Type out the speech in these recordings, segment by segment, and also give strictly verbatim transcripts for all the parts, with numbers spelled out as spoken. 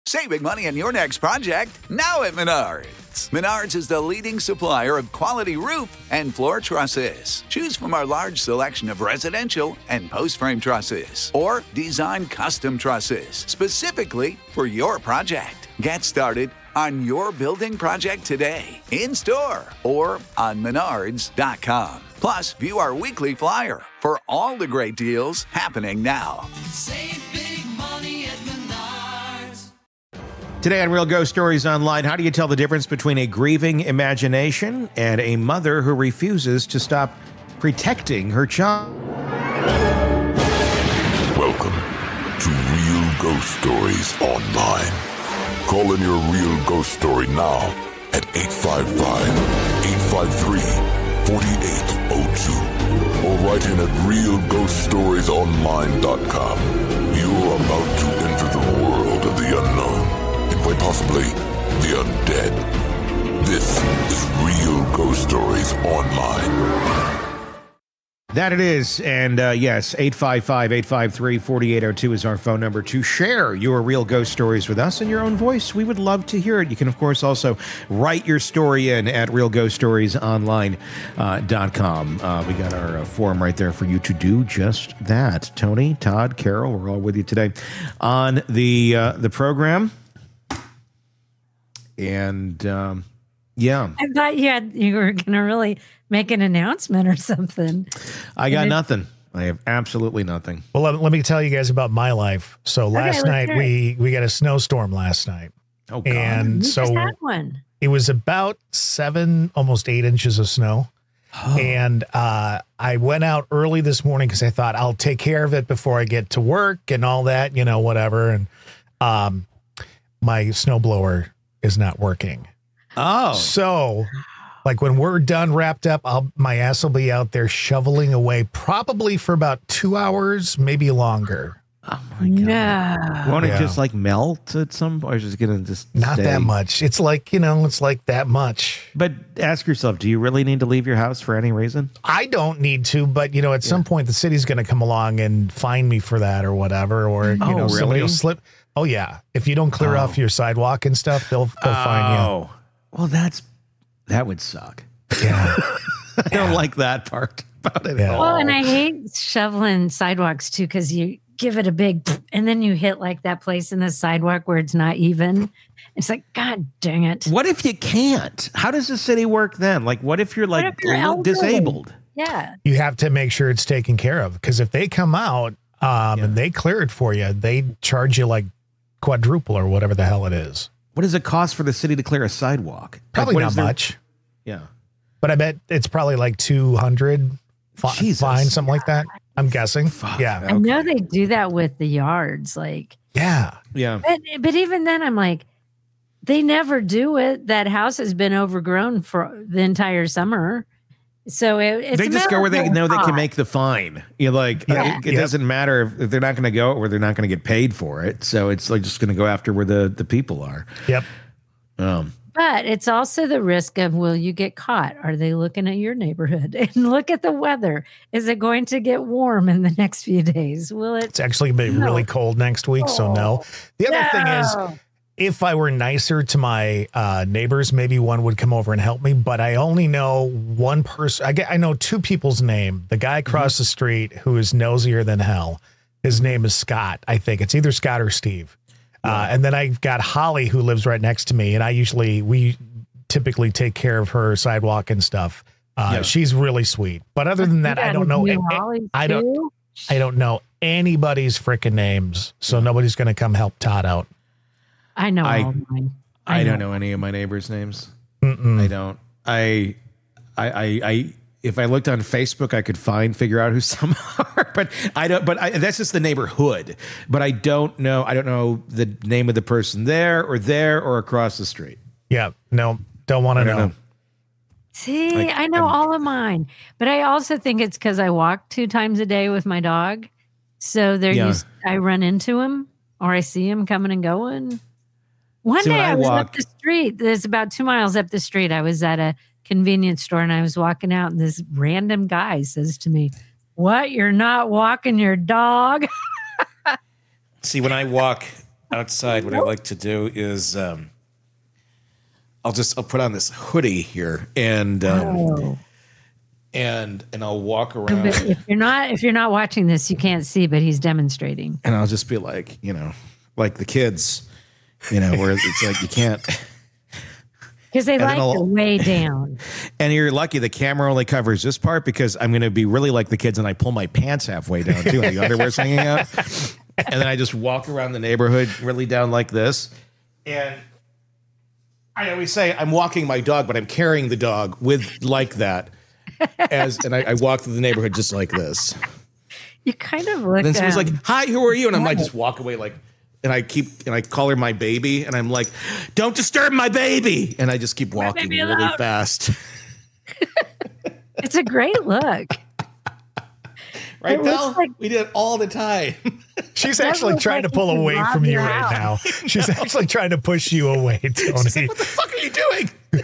Save big money on your next project now at Menards. Menards is the leading supplier of quality roof and floor trusses. Choose from our large selection of residential and post-frame trusses or design custom trusses specifically for your project. Get started on your building project today, in-store or on menards dot com. Plus, view our weekly flyer for all the great deals happening now. Save big money at Menards. Today on Real Ghost Stories Online, how do you tell the difference between a grieving imagination and a mother who refuses to stop protecting her child? Welcome to Real Ghost Stories Online. Call in your real ghost story now at eight five five, eight five three, four eight zero two or write in at real ghost stories online dot com. You're about to enter the world of the unknown and quite possibly the undead. This is Real Ghost Stories Online. That it is, and uh, yes, eight five five, eight five three, four eight zero two is our phone number to share your real ghost stories with us in your own voice. We would love to hear it. You can, of course, also write your story in at real ghost stories online dot com. Uh, we got our uh, forum right there for you to do just that. Tony, Todd, Carol, we're all with you today on the uh, the program. And um, yeah. I thought you had you were going to really make an announcement or something. I got nothing. I have absolutely nothing. Well, let, let me tell you guys about my life. So last let's night hear we we got a snowstorm last night. Oh, God. And You so just had one. it was about seven, almost eight inches of snow. Oh. And uh, I went out early this morning because I thought I'll take care of it before I get to work and all that, you know, whatever. And um, my snowblower is not working. Oh. So, like when we're done, wrapped up, I'll my ass will be out there shoveling away probably for about two hours, maybe longer. Oh, my God. No. Won't Yeah. it just like melt at some point? Or is it going to just Not stay? that much. It's like, you know, it's like that much. But ask yourself, do you really need to leave your house for any reason? I don't need to, but you know, at some point the city's going to come along and fine me for that or whatever, or you Oh, know, somebody really? will slip. Oh yeah, if you don't clear Oh. off your sidewalk and stuff, they'll they'll fine Oh, well, that's that would suck. you. Yeah, I don't like that part about it Yeah. at all. Well, and I hate shoveling sidewalks too because you give it a big and then you hit like that place in the sidewalk where it's not even. It's like, God dang it. What if you can't? How does the city work then? Like, what if you're like if you're li- elderly? disabled? Yeah. you have to make sure it's taken care of because if they come out um, Yeah. and they clear it for you, they charge you like quadruple or whatever the hell it is. What does it cost for the city to clear a sidewalk? Like, Probably what not is their- much, Yeah. but I bet it's probably like two hundred fi- Jesus. fine, something like that. I'm guessing. Fuck. Yeah, I know they do that with the yards. Like, yeah. Yeah. but, but even then, I'm like, they never do it. That house has been overgrown for the entire summer. So it, it's They a just matter go where of they getting know they can caught. make the fine. You're like, Yeah. it, it Yep. doesn't matter if, if they're not going to go or they're not going to get paid for it. So it's like just going to go after where the, the people are. Yep. Um, But it's also the risk of, will you get caught? Are they looking at your neighborhood? And look at the weather. Is it going to get warm in the next few days? Will it? It's actually going to be No. really cold next week, so no. The other thing is, No. if I were nicer to my uh, neighbors, maybe one would come over and help me. But I only know one person. I get, I know two people's name. The guy across the street who is nosier than hell. His name is Scott. I think it's either Scott or Steve. Uh, and then I've got Holly who lives right next to me, and I usually we typically take care of her sidewalk and stuff. Uh, Yeah. She's really sweet. But other than that, You I gotta don't know. do a- a- Holly I don't. too? I don't know anybody's freaking names, so nobody's going to come help Todd out. I know I- all mine. I, know. don't know any of my neighbors' names. Mm-mm. I don't. I, I, I, I, if I looked on Facebook, I could find, figure out who some are, but I don't, but I, that's just the neighborhood, but I don't know. I don't know the name of the person there or there or across the street. Yeah, no, don't want I to don't know. know. See, Like, I know I'm- all of mine, but I also think it's because I walk two times a day with my dog. So they're Yeah. used, I run into him or I see him coming and going. One See, day when I, I was up walk- the street. There's about two miles up the street. I was at a convenience store and I was walking out, and this random guy says to me, "What? You're not walking your dog?" See, when I walk, outside, what I like to do is um, I'll just I'll put on this hoodie here and um, Oh. and and I'll walk But around if you're not if you're not watching this, you can't see, but he's demonstrating. and I'll just be like, you know, like the kids, you know, where it's like you can't. Because they And then like I'll- it way down. And you're lucky the camera only covers this part because I'm going to be really like the kids and I pull my pants halfway down too and the underwear's hanging out. And then I just walk around the neighborhood really down like this. And I always say I'm walking my dog, but I'm carrying the dog with like that. As and I, I walk through the neighborhood just like this. You kind of look. And then someone's um, like, "Hi, who are you?" And I'm like, just walk away like. And I keep and I call her my baby, and I'm like, "Don't disturb my baby!" And I just keep walking baby really alone. fast. it's a great look. Right, It looks Belle? like- We did it all the time. She's That actually looks trying like to pull you can away rob from you your right now. house. She's actually trying to push you away, Tony. What the fuck are you doing?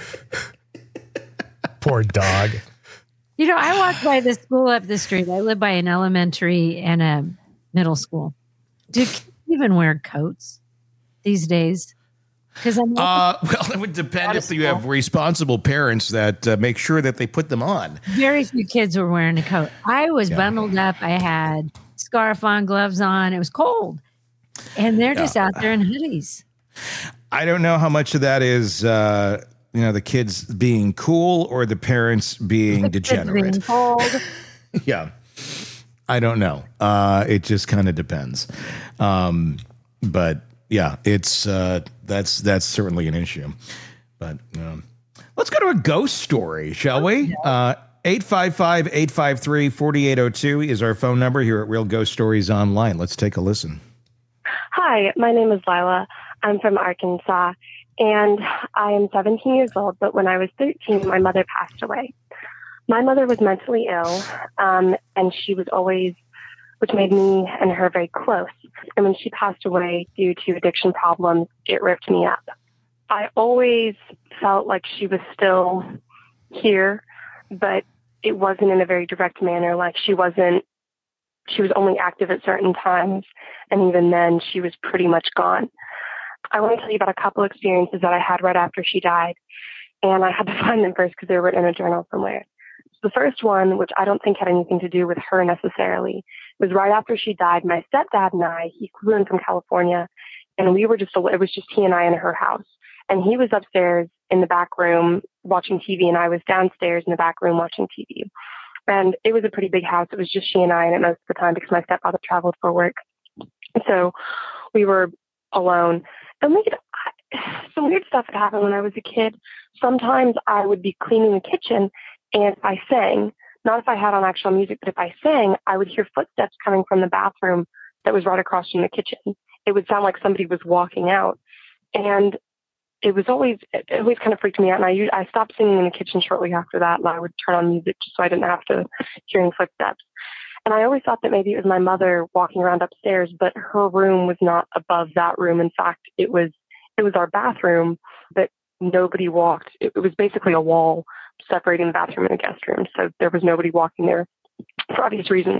Poor dog. You know, I walk by the school up the street. I live by an elementary and a middle school. Do kids even wear coats these days? Because I'm Uh, well, it would depend if you have responsible parents that uh, make sure that they put them on. very few kids were wearing a coat. I was Yeah. bundled up. I had scarf on, gloves on. It was cold. And they're just out there in hoodies. I don't know how much of that is, uh, you know, the kids being cool or the parents being Kids degenerate. being cold. Yeah. I don't know. Uh, it just kind of depends. Um, but yeah, it's uh, that's that's certainly an issue. But um, let's go to a ghost story, shall we? Uh, eight five five, eight five three, four eight zero two is our phone number here at Real Ghost Stories Online. Let's take a listen. Hi, my name is Lila. I'm from Arkansas, and I am seventeen years old, but when I was thirteen, my mother passed away. My mother was mentally ill, um, and she was always, which made me and her very close. And when she passed away due to addiction problems, it ripped me up. I always felt like she was still here, but it wasn't in a very direct manner. Like she wasn't, she was only active at certain times. And even then, she was pretty much gone. I want to tell you about a couple experiences that I had right after she died. And I had to find them first because they were in a journal somewhere. So the first one, which I don't think had anything to do with her necessarily, was right after she died. My stepdad and I, he flew in from California, and we were just, it was just he and I in her house. And he was upstairs in the back room watching T V, and I was downstairs in the back room watching T V. And it was a pretty big house. It was just she and I in it most of the time because my stepfather traveled for work. So we were alone. And we could, some weird stuff had happened when I was a kid. Sometimes I would be cleaning the kitchen, and if I sang, not if I had on actual music, but if I sang, I would hear footsteps coming from the bathroom that was right across from the kitchen. It would sound like somebody was walking out. And it was always, it always kind of freaked me out. And I, used, I stopped singing in the kitchen shortly after that, and I would turn on music just so I didn't have to hear any footsteps. And I always thought that maybe it was my mother walking around upstairs, but her room was not above that room. In fact, it was it was our bathroom, but nobody walked. It, it was basically a wall separating the bathroom and the guest room. So there was nobody walking there for obvious reasons.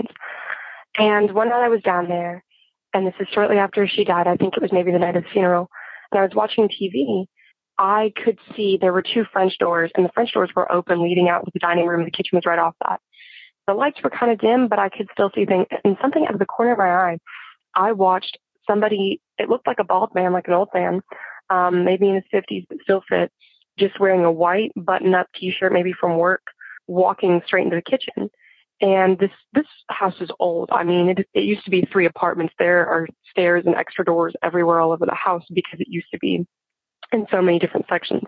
And one night I was down there, and this is shortly after she died. I think it was maybe the night of the funeral. And I was watching T V. I could see there were two French doors, and the French doors were open leading out to the dining room. The kitchen was right off that. The lights were kind of dim, but I could still see things. And something out of the corner of my eye, I watched somebody, it looked like a bald man, like an old man, um, maybe in his fifties, but still fit, just wearing a white button-up T-shirt, maybe from work, walking straight into the kitchen. And this this house is old. I mean, it, it used to be three apartments. There are stairs and extra doors everywhere all over the house because it used to be in so many different sections.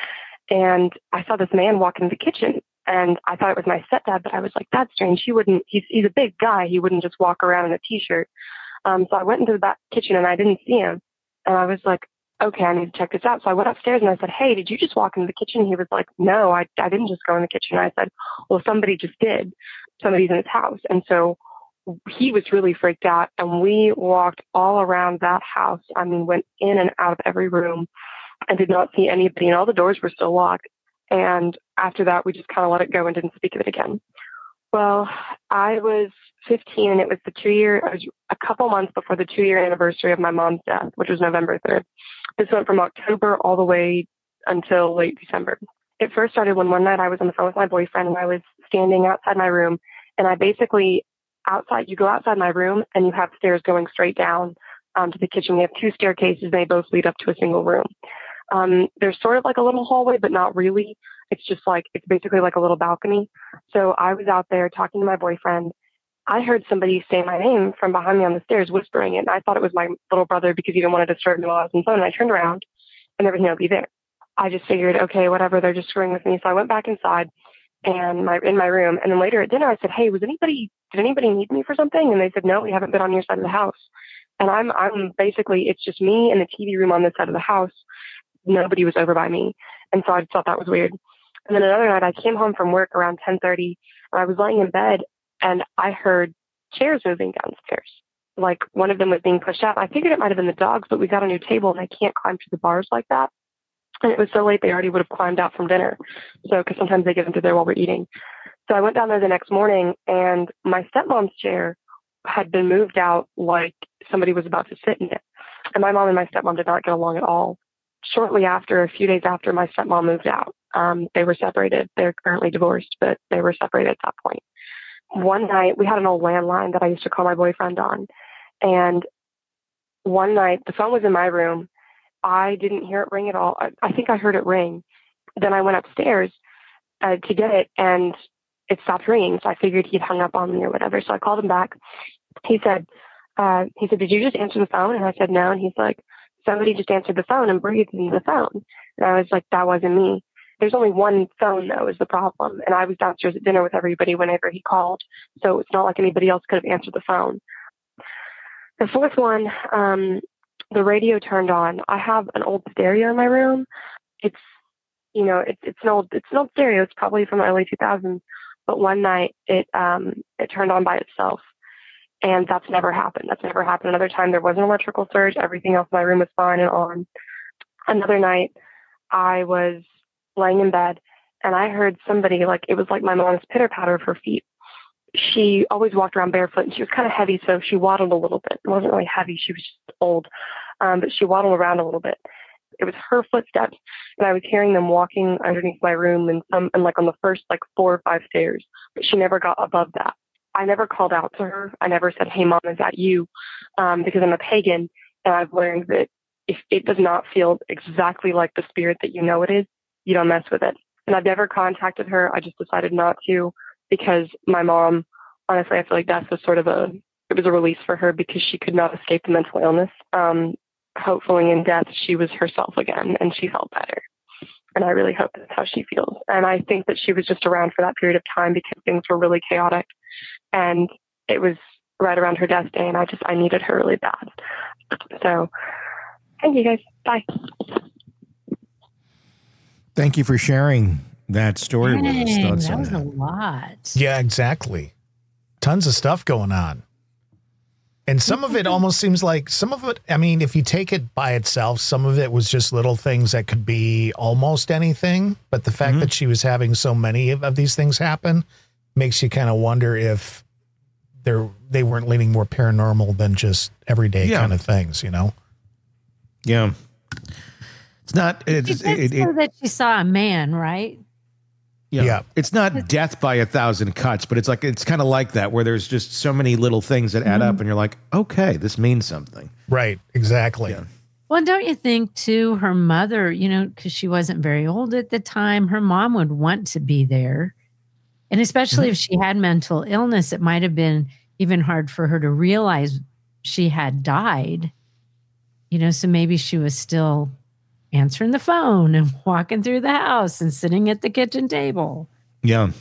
And I saw this man walk into the kitchen, and I thought it was my stepdad, but I was like, that's strange. He wouldn't, he's, he's a big guy. He wouldn't just walk around in a T-shirt. Um, so I went into the back kitchen, and I didn't see him. And I was like, okay, I need to check this out. So I went upstairs, and I said, hey, did you just walk into the kitchen? He was like, no, I, I didn't just go in the kitchen. And I said, well, somebody just did. Somebody's in his house. And so he was really freaked out, and we walked all around that house. I mean, went in and out of every room and did not see anybody, and all the doors were still locked. And after that, we just kind of let it go and didn't speak of it again. Well, I was fifteen, and it was the two year, I was a couple months before the two year anniversary of my mom's death, which was November third. This went from October all the way until late December. It first started when one night I was on the phone with my boyfriend, and I was standing outside my room, and I basically, outside, you go outside my room and you have stairs going straight down um, to the kitchen. We have two staircases. They both lead up to a single room. Um, there's sort of like a little hallway, but not really. It's just like, it's basically like a little balcony. So I was out there talking to my boyfriend. I heard somebody say my name from behind me on the stairs, whispering it. And I thought it was my little brother because he didn't want to disturb me while I was on the phone. And I turned around and there was nobody there. I just figured, okay, whatever, they're just screwing with me. So I went back inside and my in my room. And then later at dinner, I said, hey, was anybody, did anybody need me for something? And they said, no, we haven't been on your side of the house. And I'm, I'm basically, it's just me and the T V room on this side of the house. Nobody was over by me. And so I thought that was weird. And then another night I came home from work around ten thirty and I was laying in bed and I heard chairs moving downstairs. Like one of them was being pushed out. I figured it might have been the dogs, but we got a new table and I can't climb through the bars like that. And it was so late, they already would have climbed out from dinner. So, cause sometimes they get into there while we're eating. So I went down there the next morning and my stepmom's chair had been moved out like somebody was about to sit in it. And my mom and my stepmom did not get along at all. Shortly after, a few days after my stepmom moved out, um, they were separated. They're currently divorced, but they were separated at that point. One night, we had an old landline that I used to call my boyfriend on. And one night, the phone was in my room. I didn't hear it ring at all. I, I think I heard it ring. Then I went upstairs uh, to get it, and it stopped ringing. So I figured he'd hung up on me or whatever. So I called him back. He said, uh, he said, did you just answer the phone? And I said, no. And he's like, somebody just answered the phone and breathed into the phone. And I was like, that wasn't me. There's only one phone, though, is the problem. And I was downstairs at dinner with everybody whenever he called. So it's not like anybody else could have answered the phone. The fourth one, um, the radio turned on. I have an old stereo in my room. It's, you know, it's it's an old it's an old stereo. It's probably from the early two thousands. But one night it um it turned on by itself. And that's never happened. That's never happened. Another time there was an electrical surge. Everything else in my room was fine and on. Another night I was laying in bed and I heard somebody, like, it was like my mom's pitter patter of her feet. She always walked around barefoot and she was kind of heavy. So she waddled a little bit. It wasn't really heavy. She was just old. Um, but she waddled around a little bit. It was her footsteps. And I was hearing them walking underneath my room and some, and like on the first, like four or five stairs, but she never got above that. I never called out to her. I never said, hey, Mom, is that you? Um, because I'm a pagan. And I've learned that if it does not feel exactly like the spirit that you know it is, you don't mess with it. And I've never contacted her. I just decided not to because my mom, honestly, I feel like death was sort of a, it was a release for her because she could not escape the mental illness. Um, hopefully in death, she was herself again and she felt better. And I really hope that's how she feels. And I think that she was just around for that period of time because things were really chaotic. And it was right around her death day. And I just, I needed her really bad. So thank you guys. Bye. Thank you for sharing that story Dang, with us. Thoughts that on was that? a lot. Yeah, exactly. Tons of stuff going on. And some of it almost seems like some of it, I mean, if you take it by itself, some of it was just little things that could be almost anything. But the fact Mm-hmm. that she was having so many of, of these things happen makes you kind of wonder if they're, they weren't leaning more paranormal than just everyday Yeah. kind of things, you know? Yeah. It's not, She it's, did it, say it, that she saw a man, right? yeah. Yeah. It's not death by a thousand cuts, but it's like, it's kind of like that where there's just so many little things that add up and you're like, okay, this means something. Right. Exactly. Yeah. Well, don't you think, too, her mother, you know, because she wasn't very old at the time, her mom would want to be there. And especially Mm-hmm. if she had mental illness, it might have been even hard for her to realize she had died. You know, so maybe she was still answering the phone and walking through the house and sitting at the kitchen table. Yeah.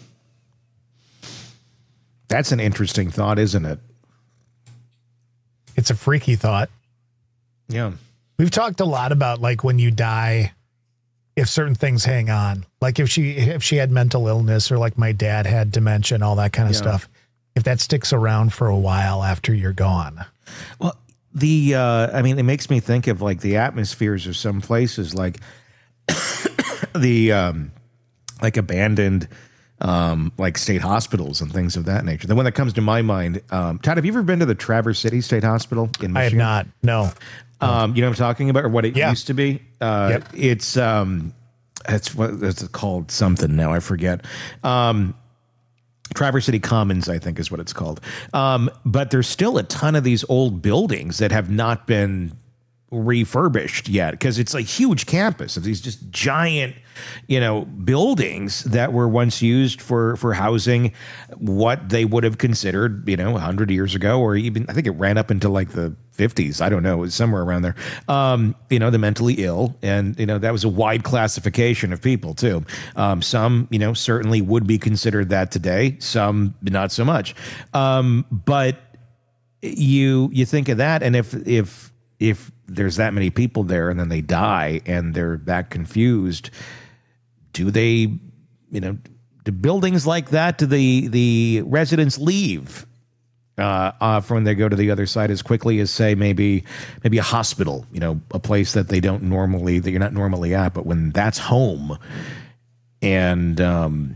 That's an interesting thought, isn't it? It's a freaky thought. Yeah. We've talked a lot about like when you die, if certain things hang on, like if she, if she had mental illness or like my dad had dementia and all that kind of Yeah. stuff, if that sticks around for a while after you're gone. Well, the, uh, I mean, it makes me think of like the atmospheres of some places, like the, um, like abandoned, um, like state hospitals and things of that nature. The one that comes to my mind, um, Todd, have you ever been to the Traverse City State Hospital in Michigan? I have not. No. Um, you know what I'm talking about, or what it Yeah. used to be? Uh, Yep. It's um, it's what it's called something now. I forget. Um, Traverse City Commons, I think, is what it's called. Um, but there's still a ton of these old buildings that have not been refurbished yet, because it's a huge campus of these just giant, you know, buildings that were once used for for housing what they would have considered, you know, a hundred years ago, or even I think it ran up into like the fifties. I don't know, it was somewhere around there. Um, you know, the mentally ill, and you know that was a wide classification of people too. Um, some, you know, certainly would be considered that today. Some not so much. Um, but you you think of that, and if if if there's that many people there and then they die and they're that confused, do they, you know, do buildings like that, do the the residents leave uh, uh, from when they go to the other side as quickly as, say, maybe maybe a hospital, you know, a place that they don't normally, that you're not normally at, but when that's home, and um,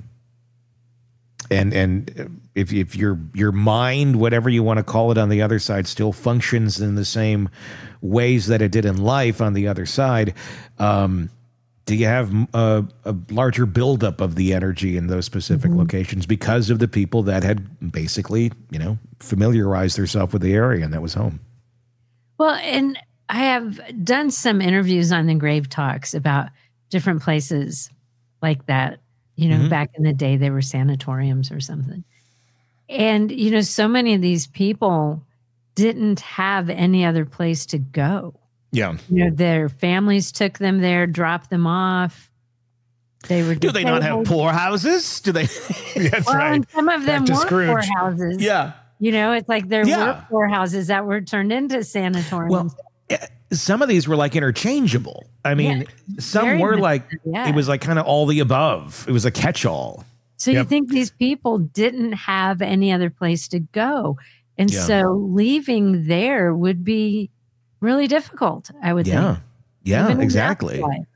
and and if if your your mind, whatever you want to call it, on the other side still functions in the same ways that it did in life on the other side, um, do you have a, a larger buildup of the energy in those specific mm-hmm. locations because of the people that had basically, you know, familiarized themselves with the area, and that was home? Well, and I have done some interviews on the Grave Talks about different places like that. You know, mm-hmm. back in the day, they were sanatoriums or something. And, you know, so many of these people didn't have any other place to go. Yeah. You know, their families took them there, dropped them off. They were. Do they not have poorhouses? Do they? That's well, right. And some of them Back were to Scrooge. poorhouses. Yeah. You know, it's like there Yeah. were poorhouses that were turned into sanatoriums. Well, eh, some of these were like interchangeable. I mean, Yeah. some Very were much like, so, yeah. it was like kind of all the above. It was a catch-all. So Yep. you think these people didn't have any other place to go. And Yeah. so leaving there would be really difficult, I would Yeah. think. Yeah, Even in exactly. the afterlife.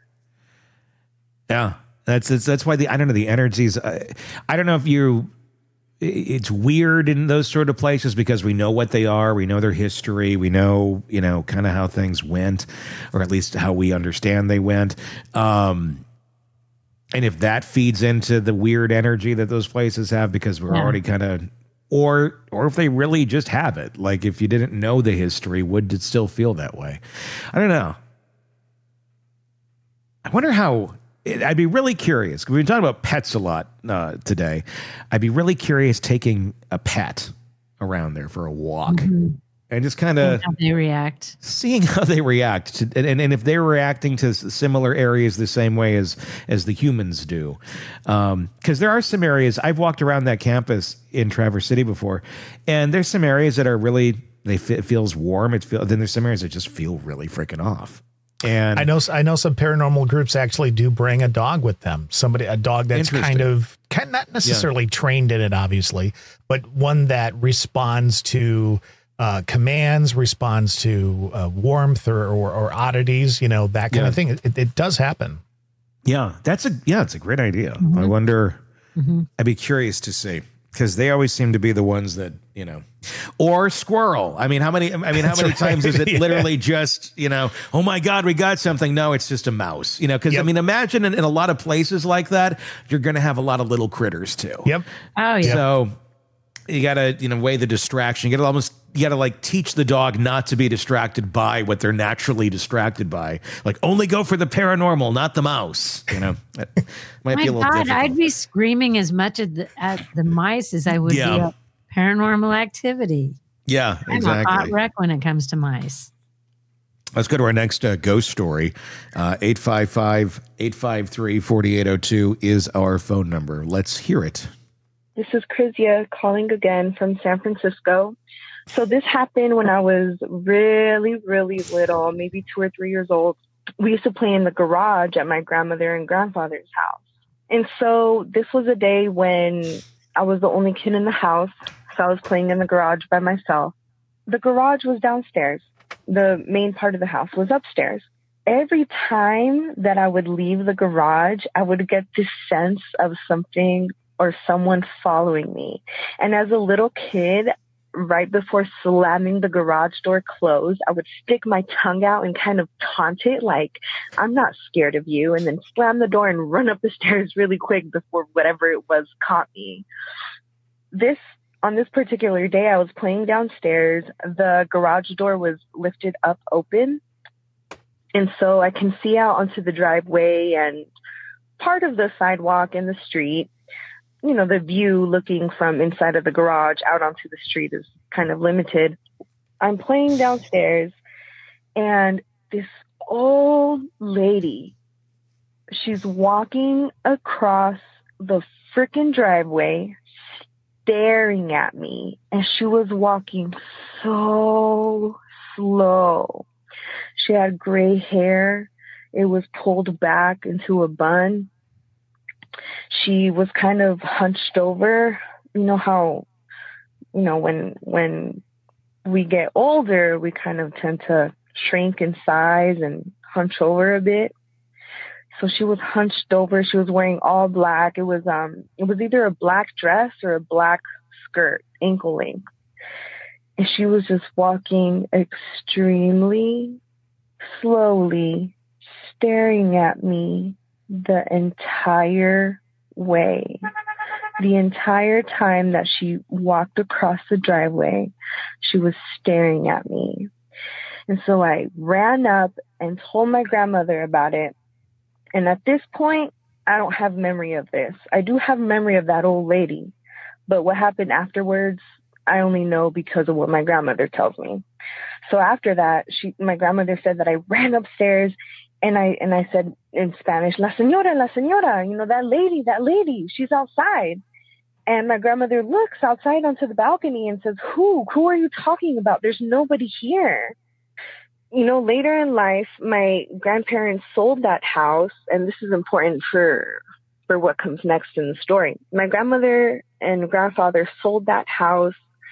Yeah. That's, that's, that's why the, I don't know, the energies, I, I don't know if you, it's weird in those sort of places because we know what they are. We know their history. We know, you know, kind of how things went, or at least how we understand they went. Um, and if that feeds into the weird energy that those places have, because we're Yeah. already kind of, or, or if they really just have it, like if you didn't know the history, would it still feel that way? I don't know. I wonder how. I'd be really curious. We've been talking about pets a lot uh, today. I'd be really curious taking a pet around there for a walk Mhm. and just kind of How they react. seeing how they react to, and, and if they're reacting to s- similar areas the same way as as the humans do. Um, because there are some areas, I've walked around that campus in Traverse City before, and there's some areas that are really, they f- it feels warm. It feel, then there's some areas that just feel really freaking off. And I know I know some paranormal groups actually do bring a dog with them. Somebody, a dog that's kind of, kind not necessarily trained in it, obviously, but one that responds to uh, commands, responds to uh, warmth or, or, or oddities, you know, that kind Yeah. of thing. It, it does happen. yeah, that's a, yeah, it's a great idea. Mm-hmm. I wonder, Mm-hmm. I'd be curious to see, because they always seem to be the ones that, you know, or squirrel. I mean, how many, I mean, how That's many right. times is it Yeah. literally just, you know, oh my God, we got something. No, it's just a mouse, you know, because I Yep. mean, imagine in, in a lot of places like that, you're going to have a lot of little critters too. Yep. Oh, yeah. So you got to, you know, weigh the distraction. You got to almost, you got to like teach the dog not to be distracted by what they're naturally distracted by. Like only go for the paranormal, not the mouse. You know, that might My be a little God, difficult. I'd be screaming as much at the, at the mice as I would Yeah. be at paranormal activity. yeah, I'm a hot exactly. wreck when it comes to mice. Let's go to our next uh, ghost story. Uh, eight five five, eight five three, four eight zero two is our phone number. Let's hear it. This is Krizia calling again from San Francisco. So this happened when I was really, really little, maybe two or three years old. We used to play in the garage at my grandmother and grandfather's house. And so this was a day when I was the only kid in the house. So I was playing in the garage by myself. The garage was downstairs. The main part of the house was upstairs. Every time that I would leave the garage, I would get this sense of something or someone following me. And as a little kid, right before slamming the garage door closed, I would stick my tongue out and kind of taunt it like, I'm not scared of you, and then slam the door and run up the stairs really quick before whatever it was caught me. This On this particular day, I was playing downstairs. The garage door was lifted up open. And so I can see out onto the driveway and part of the sidewalk and the street. You know, the view looking from inside of the garage out onto the street is kind of limited. I'm playing downstairs, and this old lady, she's walking across the freaking driveway, staring at me, and she was walking so slow. She had gray hair. It was pulled back into a bun. She was kind of hunched over. You know how, you know, when when we get older, we kind of tend to shrink in size and hunch over a bit. So she was hunched over. She was wearing all black. It was um it was either a black dress or a black skirt, ankle length. And she was just walking extremely slowly, staring at me the entire way. The entire time that she walked across the driveway, she was staring at me. And so I ran up and told my grandmother about it. And at this point, I don't have memory of this. I do have memory of that old lady, but what happened afterwards, I only know because of what my grandmother tells me. So after that, she, my grandmother said that I ran upstairs and I, and I said in Spanish, La señora, la señora, you know, that lady, that lady, she's outside. And my grandmother looks outside onto the balcony and says, who, who are you talking about? There's nobody here. You know, later in life, my grandparents sold that house, and this is important for for what comes next in the story. My grandmother and grandfather sold that house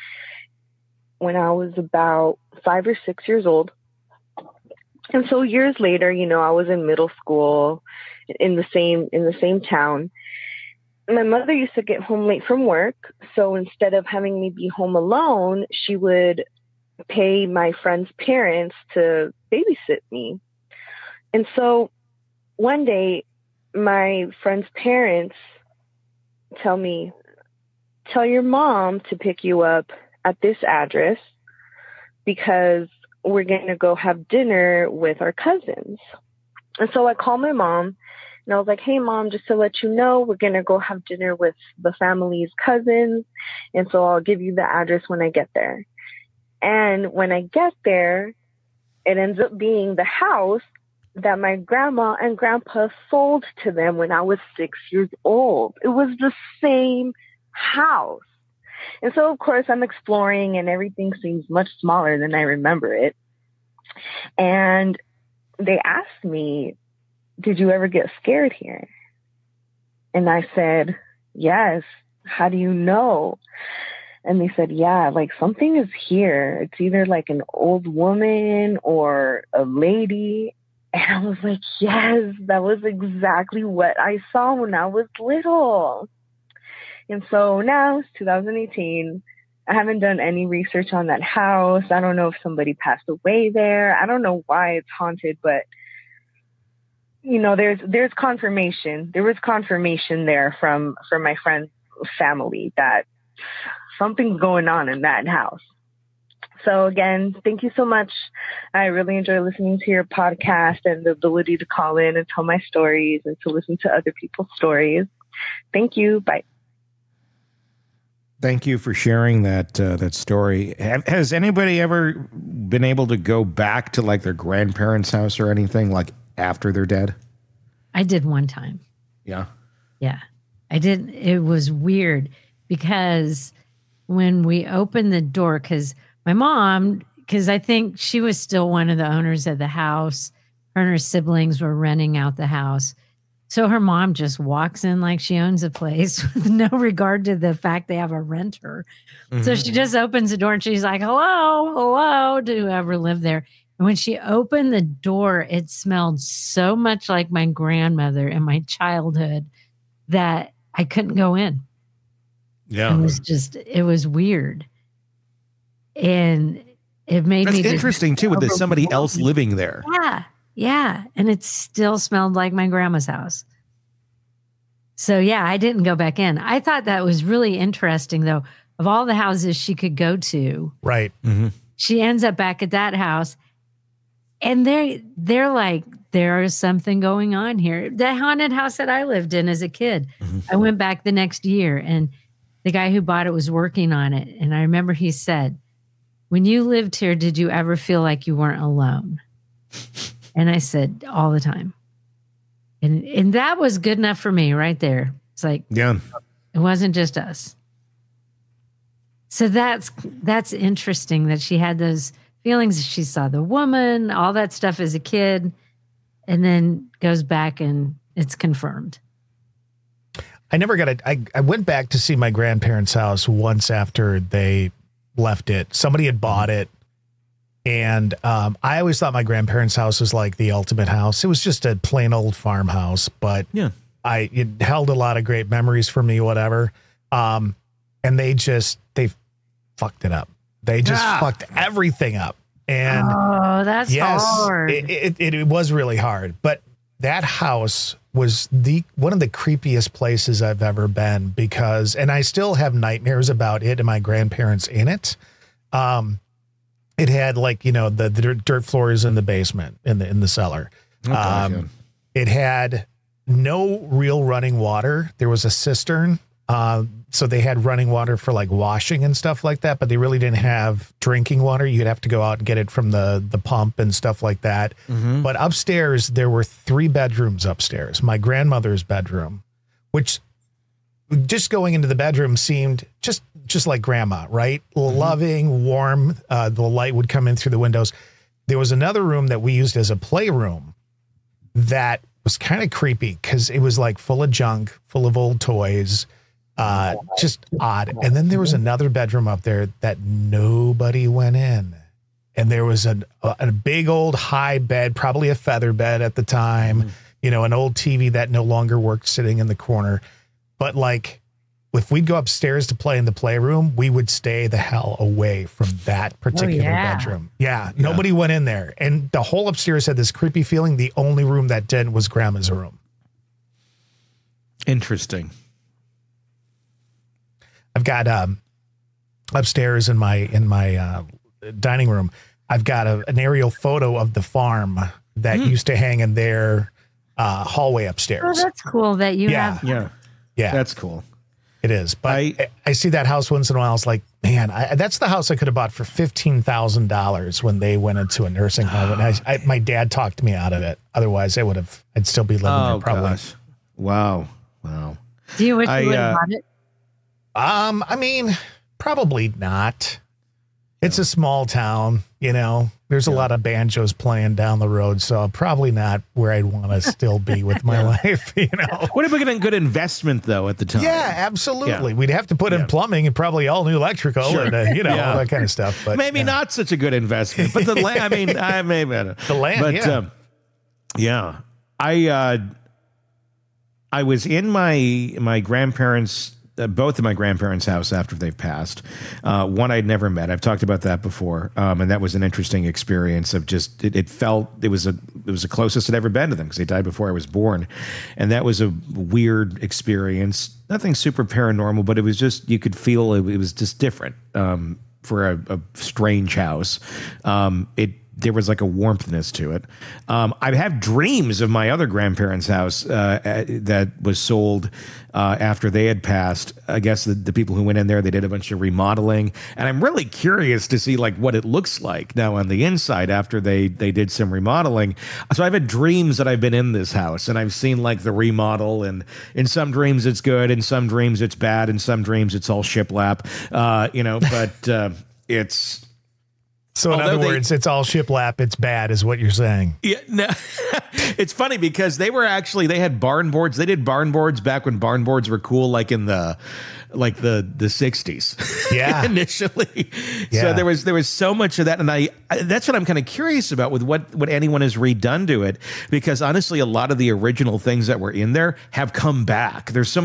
when I was about five or six years old. And so years later, you know, I was in middle school in the same in the same town. My mother used to get home late from work, so instead of having me be home alone, she would pay my friend's parents to babysit me. And so one day, my friend's parents tell me, tell your mom to pick you up at this address because we're going to go have dinner with our cousins. And so I called my mom and I was like, hey, mom, just to let you know, we're going to go have dinner with the family's cousins. And so I'll give you the address when I get there. And when I get there, it ends up being the house that my grandma and grandpa sold to them when I was six years old. It was the same house. And so, of course, I'm exploring and everything seems much smaller than I remember it. And they asked me, did you ever get scared here? And I said, yes. How do you know? And they said, yeah, like something is here. It's either like an old woman or a lady. And I was like, yes, that was exactly what I saw when I was little. And so now it's two thousand eighteen. I haven't done any research on that house. I don't know if somebody passed away there. I don't know why it's haunted, but you know, there's there's confirmation. There was confirmation there from from my friend's family that something's going on in that house. So again, thank you so much. I really enjoy listening to your podcast and the ability to call in and tell my stories and to listen to other people's stories. Thank you. Bye. Thank you for sharing that uh, that story. Have, has anybody ever been able to go back to like their grandparents' house or anything like after they're dead? I did one time. Yeah. Yeah. I did. It was weird because when we opened the door, because my mom, because I think she was still one of the owners of the house, her and her siblings were renting out the house. So her mom just walks in like she owns a place with no regard to the fact they have a renter. Mm-hmm. So she just opens the door and she's like, hello, hello to whoever lived there. And when she opened the door, it smelled so much like my grandmother in my childhood that I couldn't go in. Yeah. It was just, it was weird. And it made That's me just interesting too, with there's somebody else overwhelmed. living there. Yeah. Yeah. And it still smelled like my grandma's house. So yeah, I didn't go back in. I thought that was really interesting though. Of all the houses she could go to, Right. Mm-hmm. she ends up back at that house. And they're, they're like, there is something going on here. The haunted house that I lived in as a kid, Mm-hmm. I went back the next year and the guy who bought it was working on it. And I remember he said, when you lived here, did you ever feel like you weren't alone? And I said, all the time. And and that was good enough for me right there. It's like, Yeah. it wasn't just us. So that's that's interesting that she had those feelings. She saw the woman, all that stuff as a kid, and then goes back and it's confirmed. I never got it. I, I went back to see my grandparents' house once after they left it. Somebody had bought it. And um, I always thought my grandparents' house was like the ultimate house. It was just a plain old farmhouse, but Yeah. I it held a lot of great memories for me, whatever. Um, and they just, they fucked it up. They just Ah. fucked everything up. And Oh, that's yes, hard. It, it, it, it was really hard. But that house was the one of the creepiest places I've ever been because, and I still have nightmares about it and my grandparents in it. Um, it had like, you know, the, the dirt- dirt floors in the basement, in the in the cellar. Oh, gosh, um, it had no real running water. There was a cistern. Uh, so they had running water for like washing and stuff like that, but they really didn't have drinking water. You'd have to go out and get it from the, the pump and stuff like that. Mhm. But upstairs, there were three bedrooms upstairs. My grandmother's bedroom, which just going into the bedroom seemed just, just like grandma, right? Loving, warm. Uh, the light would come in through the windows. There was another room that we used as a playroom that was kind of creepy because it was like full of junk, full of old toys. Uh, just odd. And then there was another bedroom up there that nobody went in. And there was a, a big old high bed, probably a feather bed at the time, you know, an old T V that no longer worked sitting in the corner. But like, if we'd go upstairs to play in the playroom, we would stay the hell away from that particular yeah. bedroom. Yeah, nobody went in there. And the whole upstairs had this creepy feeling. The only room that didn't was grandma's room. Interesting. I've got um, upstairs in my in my uh, dining room. I've got a, an aerial photo of the farm that used to hang in their uh, hallway Oh, upstairs. that's cool that you Yeah. have. Yeah. Yeah, That's cool. it is. But I, I- I see that house once in a while. I was like, man, I, that's the house I could have bought for fifteen thousand dollars when they went into a nursing home. And I, I, my dad talked me out of it. Otherwise, I would have. I'd still be living Oh, there probably. gosh. Wow. Wow. Do you wish I, you would have uh, bought it? Um, I mean, probably not. It's a small town, you know. There's a lot of banjos playing down the road, so probably not where I'd want to still be with my life, you know. Would have been a good investment, though, at the time. Yeah, absolutely. Yeah. We'd have to put in Yeah. plumbing and probably all new electrical Sure. and uh, you know Yeah. all that kind of stuff. But Maybe yeah. not such a good investment, but the land, I mean, I maybe The land, but, yeah. um, yeah. I, uh, I was in my, my grandparents' Uh, both of my grandparents' house after they've passed. Uh, one I'd never met. I've talked about that before, um, and that was an interesting experience. Of just it, it felt it was a it was the closest I'd ever been to them because they died before I was born, and that was a weird experience. Nothing super paranormal, but it was just you could feel it, it was just different um, for a, a strange house. Um, it. There was like a warmthness to it. Um, I have dreams of my other grandparents' house uh, uh, that was sold uh, after they had passed. I guess the, the people who went in there, they did a bunch of remodeling, and I'm really curious to see like what it looks like now on the inside after they they did some remodeling. So I've had dreams that I've been in this house and I've seen like the remodel, and in some dreams it's good, in some dreams it's bad, in some dreams it's all shiplap, uh, you know. But uh, it's. So in Although other they- words, it's all shiplap. It's bad, is what you're saying. Yeah, no, it's funny because they were actually they had barn boards. They did barn boards back when barn boards were cool, like in the like the the sixties. Yeah. initially. Yeah. So there was there was so much of that, and I, I that's what I'm kind of curious about with what what anyone has redone to it, because honestly, a lot of the original things that were in there have come back. There's so many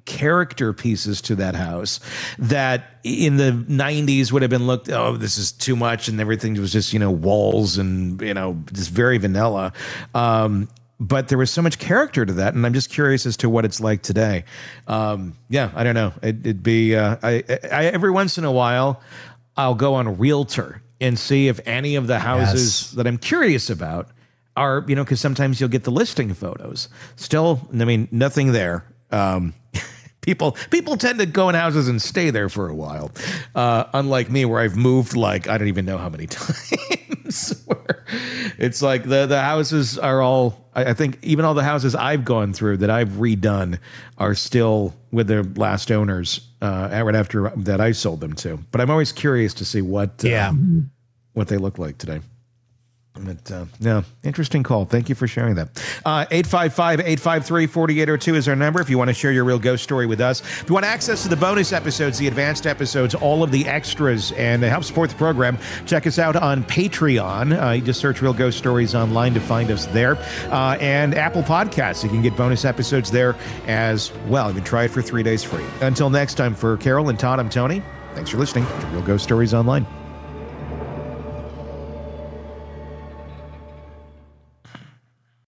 character pieces to that house that in the nineties would have been looked, oh, this is too much, and everything was just, you know, walls and, you know, just very vanilla. Um, but there was so much character to that, and I'm just curious as to what it's like today. Um, yeah, I don't know. It, it'd be uh, I, I, every once in a while, I'll go on Realtor and see if any of the houses Yes. that I'm curious about are, you know, because sometimes you'll get the listing photos. Still, I mean, nothing there. Um, people people tend to go in houses and stay there for a while, uh, unlike me, where I've moved like I don't even know how many times. Where it's like the the houses are all. I, I think even all the houses I've gone through that I've redone are still with their last owners uh, right after that I sold them to. But I'm always curious to see what uh, Yeah. what they look like today. But, uh, no, interesting call. Thank you for sharing that. Uh, eight five five, eight five three, four eight zero two is our number if you want to share your real ghost story with us. If you want access to the bonus episodes, the advanced episodes, all of the extras, and to help support the program, check us out on Patreon. Uh, you just search Real Ghost Stories online to find us there. Uh, and Apple Podcasts. You can get bonus episodes there as well. You can try it for three days free. Until next time, for Carol and Todd, I'm Tony. Thanks for listening to Real Ghost Stories Online.